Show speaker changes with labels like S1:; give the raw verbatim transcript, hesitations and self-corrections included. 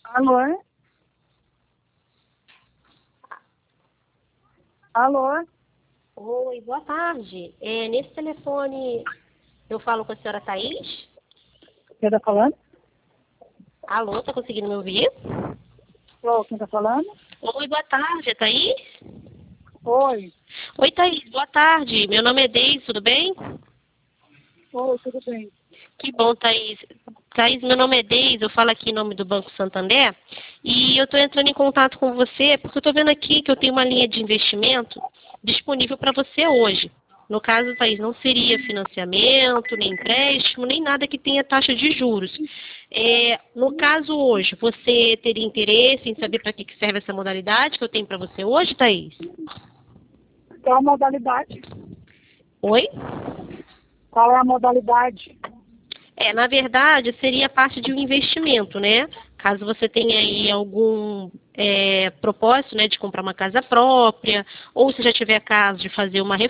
S1: Alô? Alô?
S2: Oi, boa tarde. É, nesse telefone eu falo com a senhora Thaís?
S1: Quem tá falando?
S2: Alô, tá conseguindo me ouvir?
S1: Ô, quem tá falando?
S2: Oi, boa tarde, é Thaís?
S1: Oi.
S2: Oi, Thaís, boa tarde. Meu nome é Deise, tudo bem?
S1: Oi, tudo bem.
S2: Que bom, Thaís. Thaís, meu nome é Deise, eu falo aqui em nome do Banco Santander e eu estou entrando em contato com você porque eu estou vendo aqui que eu tenho uma linha de investimento disponível para você hoje. No caso, Thaís, não seria financiamento, nem empréstimo, nem nada que tenha taxa de juros. É, no caso hoje, você teria interesse em saber para que que serve essa modalidade que eu tenho para você hoje, Thaís?
S1: Qual a modalidade?
S2: Oi?
S1: Qual é a modalidade?
S2: É, na verdade, seria parte de um investimento, né? Caso você tenha aí algum é, propósito, né, de comprar uma casa própria, ou se já tiver caso de fazer uma